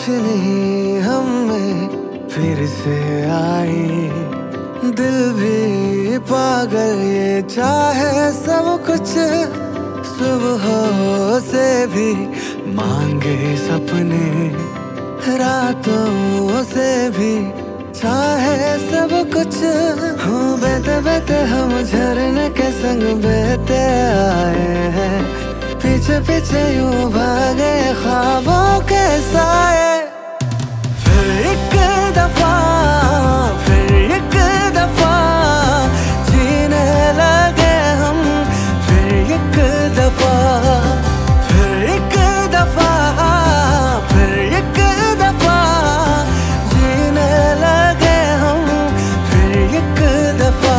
रोशनी हम में फिर से आई, दिल भी पागल ये चाहे सब कुछ, सुबह से भी मांगे सपने, रातों से भी चाहे सब कुछ। हूँ बहते बहते हम झरने के संग बहते आए हैं, पीछे पीछे यूं भागे ख्वाबों के साए। फिर एक दफा, फिर एक दफा जीने लगे हम, फिर एक दफा, फिर एक दफा, फिर एक दफा जीने लगे हम, फिर एक दफा।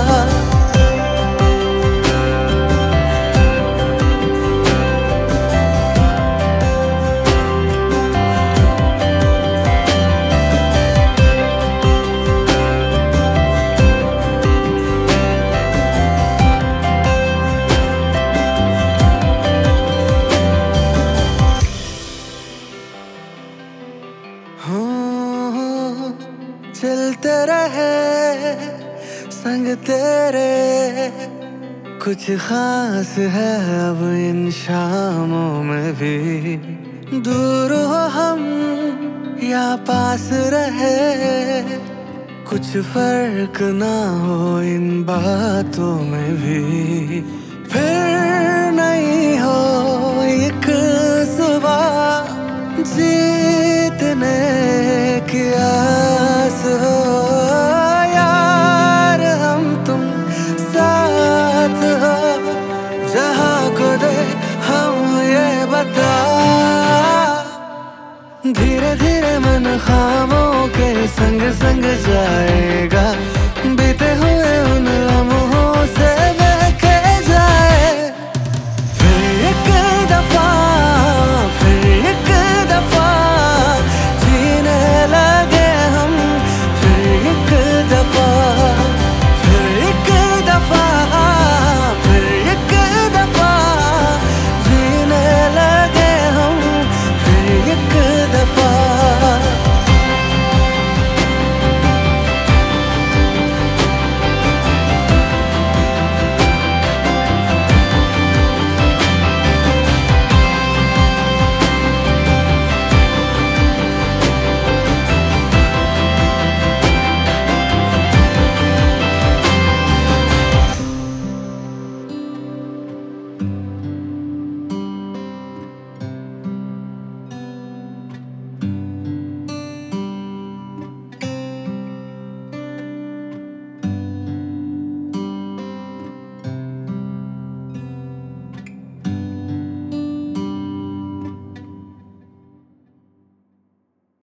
चलते रहे संग तेरे, कुछ खास है अब इन शामों में भी। दूर हो हम या पास रहे, कुछ फर्क ना हो इन बातों में भी। फिर नहीं हो एक सुबह जीतने की आस हो, यार हम तुम साथ हो, जहाँ को दे हम ये बता। धीरे धीरे मन ख्वाबों के संग संग जाएगा,